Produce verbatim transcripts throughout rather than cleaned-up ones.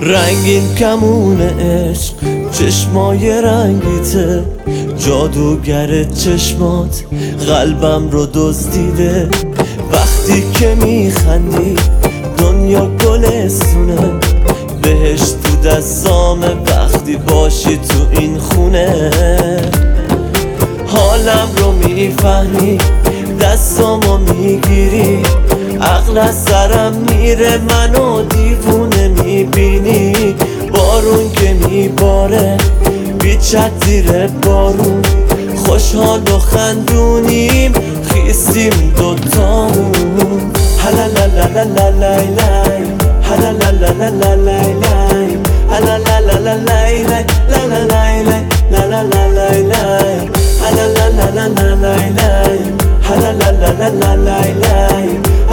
رنگین کمون عشق چشمای رنگیته، جادوگر چشمات قلبم رو دزدیده. وقتی که میخندی دنیا گلستونه، بهشت تو دستامه وقتی باشی تو این خونه. حالم رو میفهمی دستامو میگیری، عقل از سرم میره منو دیوونه میبینی. بارون که میباره بیچت زیر بارون، خوشحال و خندونیم خیستیم دوتامون. هلالالالالالای هلالالالالالای هلالالالالالای لالالالای لالالالای هلالالالالالای هلالالالالالای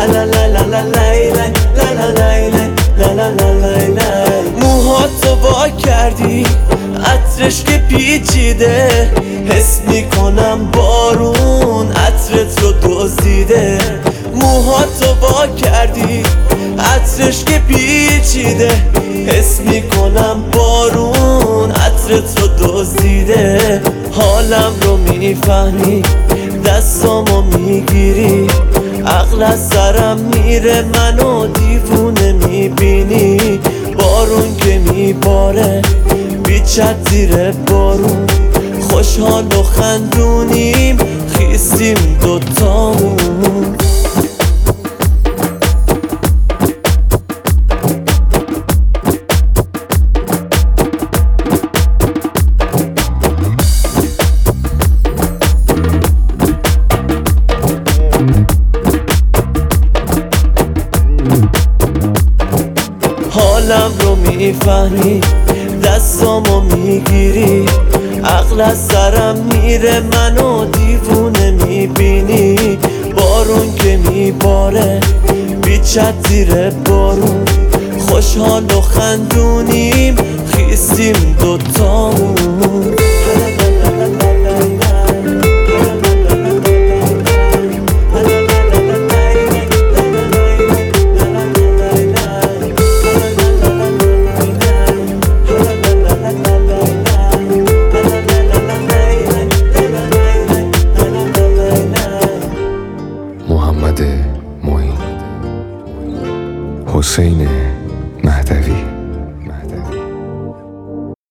هلالالالالای. موهاتو وا کردی عطرش که پیچیده، حس میکنم بارون عطرت رو دزدیده. موهاتو وا کردی عطرش که پیچیده، حس میکنم بارون عطرت رو دزدیده. حالم رو میفهمی دستامو میگیری، عقل از سرم میره منو دیوونه میبینی. بارون که میباره بیچت زیر بارون، خوشحال و خندونیم خیستیم دوتامون. حالم رو میفهمی دستامو میگیری، عقل از سرم میره منو دیوونه میبینی. بارون که میباره بیچت زیر بارون، خوشحال و خندونیم خیستیم دوتامون. محمد معین، حسین مهدوی.